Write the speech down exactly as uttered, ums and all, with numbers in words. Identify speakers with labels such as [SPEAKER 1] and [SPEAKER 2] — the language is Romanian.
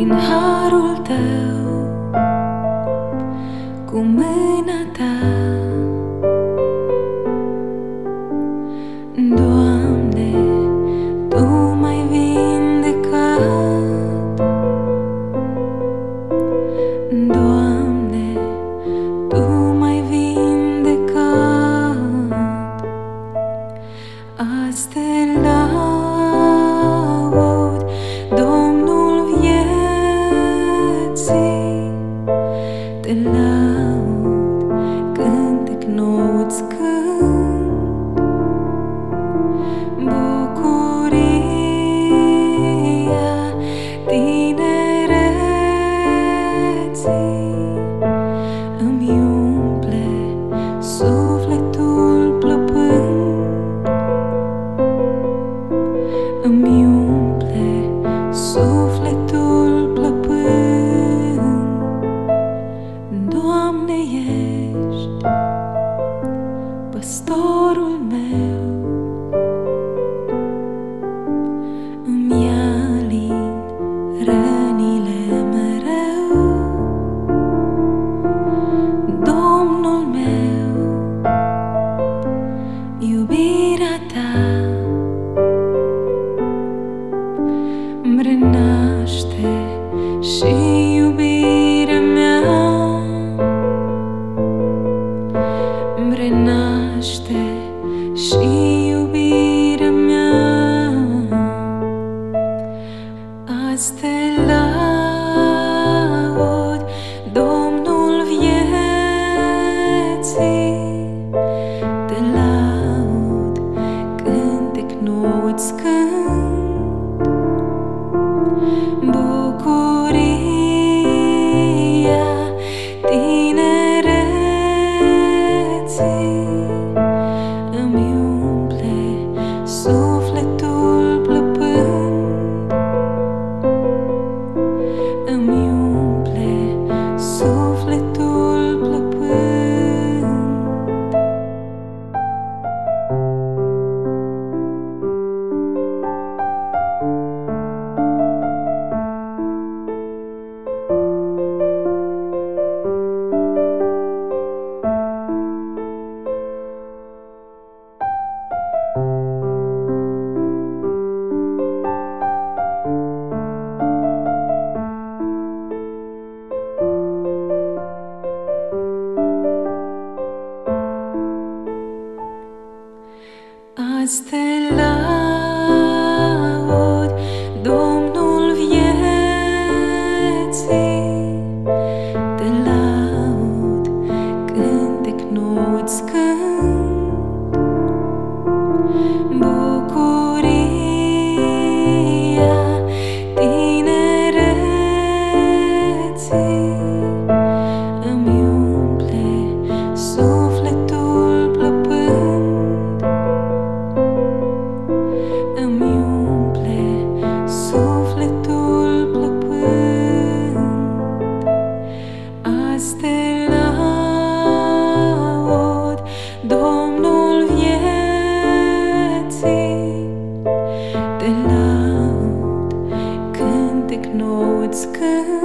[SPEAKER 1] prin harul tău, cu mâna ta. Doamne, Tu m-ai vindecat. Doamne, Tu m-ai vindecat. Azi te laud, Domnul vieții, te laud, cântec nou-ți cânt. Bucuria tinereții îmi umple sufletul plăpând, îmi umple sufletul plăpând. Doamne, ești păstorul meu, îmi alin rănile mereu. Domnul meu, iubirea Ta îmi renaște și iubirea mea îmi renaște și iubirea mea. Azi te laud, Domnul vieții, te laud, cântec nou-ți cânt. Bucuria tinereții îmi umple sufletul plăpând, îmi umple sufletul plăpând. Azi te laud, Domnul vieții, te laud, cântec nou-ți cânt. Bucuria tinereții îmi umple sufletul plăpând, îmi umple sufletul plăpând. Azi te laud, Domnul vieții, te laud, cântec nou-ți cânt.